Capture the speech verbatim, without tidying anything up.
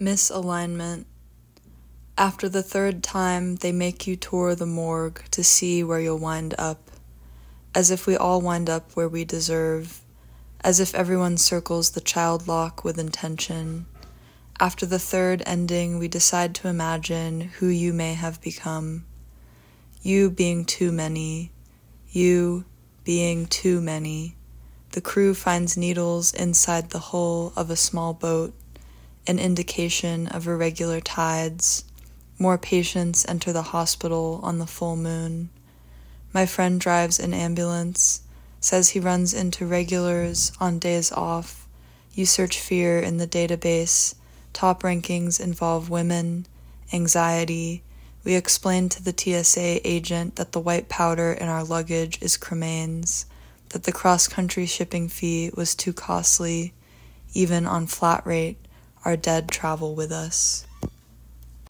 Misalignment. After the third time, they make you tour the morgue to see where you'll wind up, as if we all wind up where we deserve, as if everyone circles the child lock with intention. After the third ending, we decide to imagine who you may have become. You being too many. You being too many. The crew finds needles inside the hull of a small boat, an indication of irregular tides. More patients enter the hospital on the full moon. My friend drives an ambulance, says he runs into regulars on days off. You search fear in the database. Top rankings involve women, anxiety. We explain to the T S A agent that the white powder in our luggage is cremains, that the cross-country shipping fee was too costly. Even on flat rate, our dead travel with us.